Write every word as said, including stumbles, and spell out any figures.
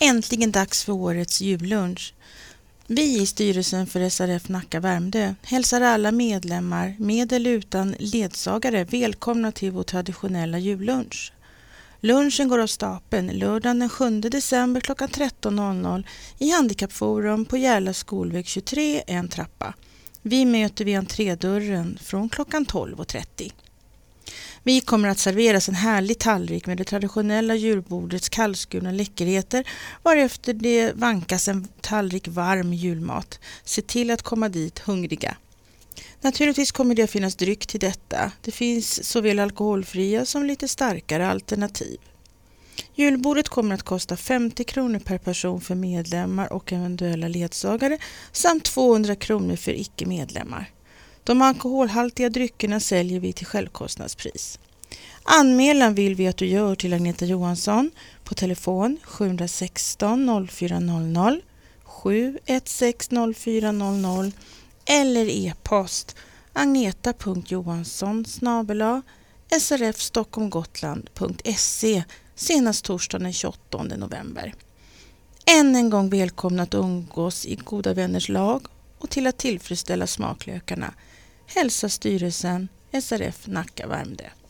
Äntligen dags för årets jullunch. Vi i styrelsen för S R F Nacka Värmdö hälsar alla medlemmar med eller utan ledsagare välkomna till vår traditionella jullunch. Lunchen går av stapeln lördagen den sjunde december klockan tretton noll noll i Handikappforum på Järla skolväg tjugotre, en trappa. Vi möter vid entrédörren från klockan tolv trettio. Vi kommer att serveras en härlig tallrik med det traditionella julbordets kallskurna läckerheter, varefter det vankas en tallrik varm julmat. Se till att komma dit hungriga. Naturligtvis kommer det att finnas dryck till detta. Det finns såväl alkoholfria som lite starkare alternativ. Julbordet kommer att kosta femtio kronor per person för medlemmar och eventuella ledsagare samt tvåhundra kronor för icke-medlemmar. De alkoholhaltiga dryckerna säljer vi till självkostnadspris. Anmälan vill vi att du gör till Agneta Johansson på telefon sju ett sex noll fyra noll noll, sju ett sex noll fyra noll noll eller e-post agneta punkt johansson snabel-a s r f stockholm gotland punkt se senast torsdagen den tjugoåttonde november. Än en gång välkomna att umgås i goda vänners lag och till att tillfredsställa smaklökarna. Hälsa styrelsen S R F Nacka Värmdö.